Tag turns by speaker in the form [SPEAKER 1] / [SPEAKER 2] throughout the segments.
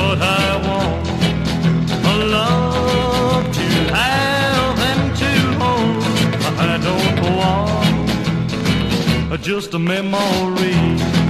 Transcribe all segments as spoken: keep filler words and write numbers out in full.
[SPEAKER 1] But I want a love to have and to hold. I don't want just a memory.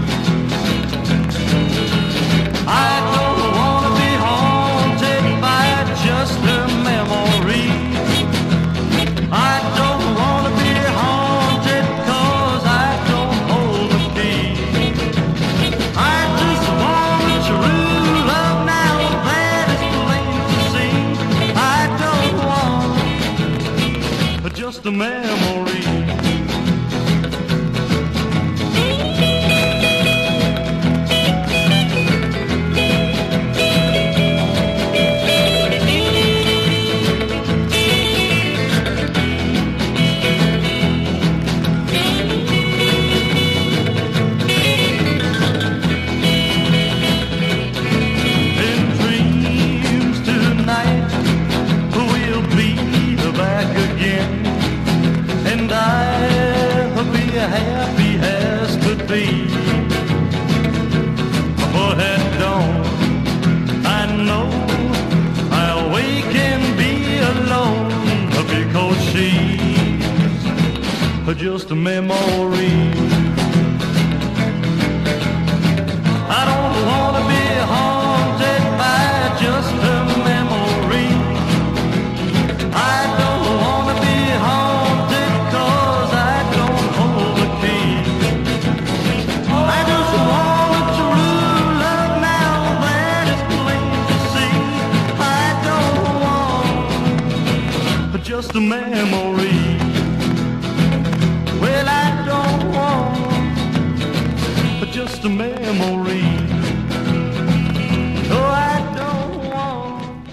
[SPEAKER 1] I don't want to be haunted by just a memory. I don't want to be haunted 'cause I don't hold the key. I just want true love now, that is plain to see. I don't want just a memory. Happy as could be, but at dawn I know I'll wake and be alone because she's just a memory. I don't want to be haunted by just a memory. I don't want to be haunted 'cause I don't hold the key. I just want true love now, that is plain to see. I don't want just a memory. Well, I don't want just a memory. Oh, I